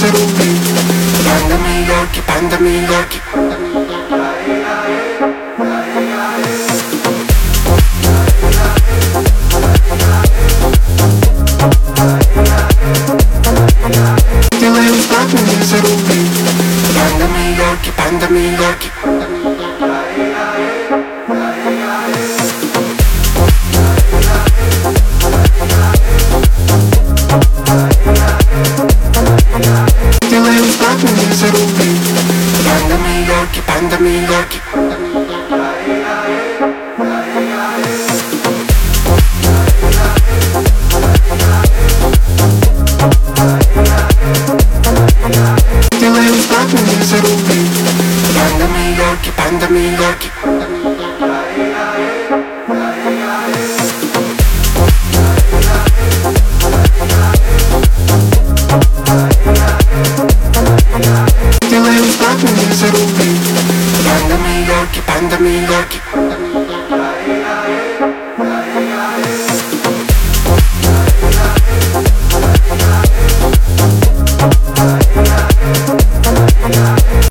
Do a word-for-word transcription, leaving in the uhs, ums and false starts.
заруби. Панда Мияки, панда Мияки. Делаем стату, не заруби. Панда Мияки, панда Мияки. Делаем стату, не заруби. Панда Мияки, панда Мияки. Делаем стату, не заруби. Панда Мияки, панда Мияки. Делаем стату, не заруби. Панда Мияки, панда Мияки.